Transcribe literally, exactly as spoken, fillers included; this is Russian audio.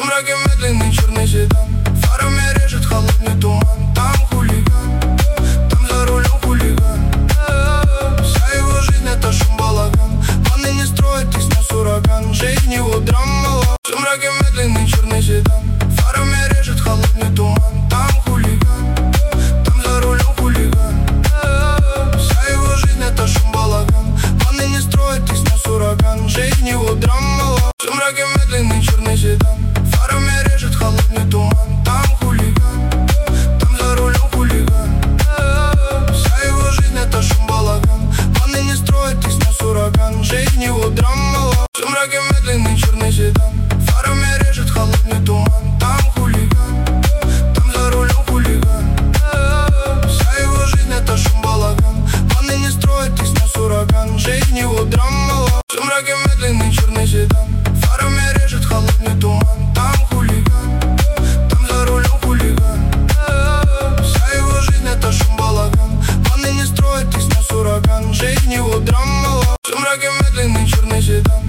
сумраке медленный черный седан, фарами режет холодный туман. Там хулиган, там за рулем хулиган. Вся его жизнь это шум, балаган. Планы не строит, и снес ураган. Жизнь его драма. В сумраке медленный черный седан, фарами режет холодный туман. Там хулиган, там за рулем хулиган. Вся его жизнь это шум, балаган. Планы не строит, и снес ураган. Жизнь его драма. В сумраке медленный черный седан, фарами режет холодный туман. Там хулиган, там за рулем хулиган. Вся его жизнь это шум, балаган. Планы не строит, и снес ураган. Жизнь его драма. В сумраке медленный черный седан, фарами режет холодный туман. Там хулиган, там за рулем хулиган. Вся его жизнь это шум, балаган. Планы не строит, и снес ураган. Жизнь его драма. В сумраке медленный черный седан, фарами режет холодный туман. Там хулиган, там за рулем хулиган. Вся его жизнь это шум, балаган. Планы не строит, и снес ураган. Жизнь его драма. В сумраке медленный черный седан,